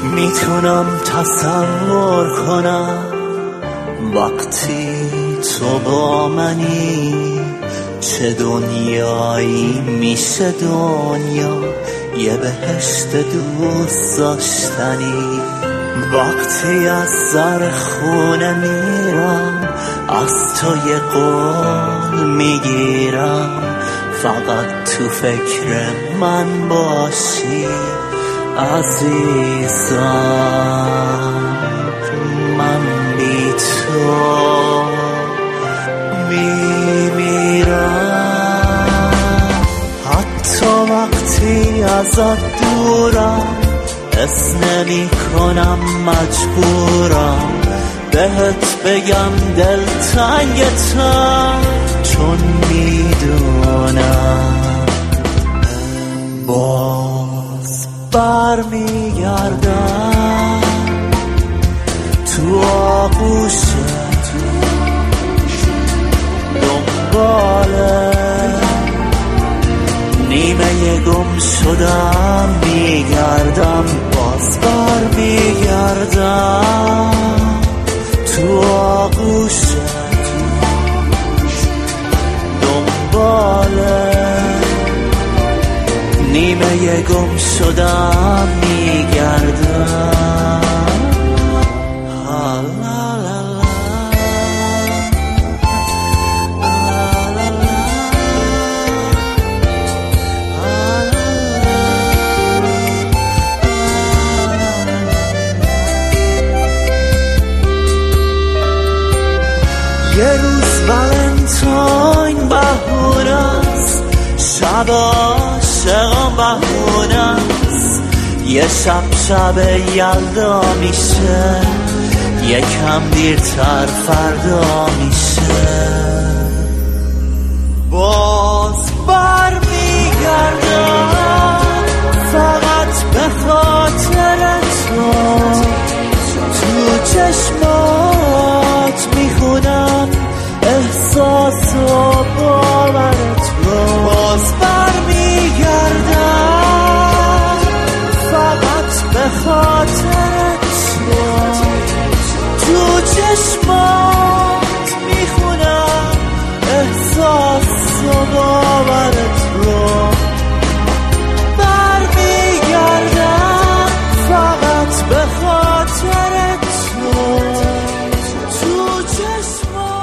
میتونم تصور کنم وقتی تو با منی چه دنیایی میشه دنیا، یه بهشت دوست داشتنی. وقتی از سر خونه میرم از تو یه قول میگیرم، فقط تو فکر من باشی عزیزم. من بی تو میمیرم، حتی وقتی ازت دورم حس نمی کنم مجبورم بهت بگم دلتنگتم، چون میدونم باز برمیگردم تو آغوشت دنباله نیمه گم شدم میگردم، باز برمیگردم تو آغوشت دنباله نیمه گم شدم میگردم. یه روز ولنتاین بهونست، شب عاشقان بهونست، یه شب یلدا میشه، یکم دیرتر فردا میشه، باز برمیگردم فقط به خاطر تو، تو چشمات میخونم احساس و باورت رو، باز برمیگردم فقط به خاطر تو، تو چشمات میخونم احساس و باورت رو، برمیگردم فقط به خاطر تو، تو چشمات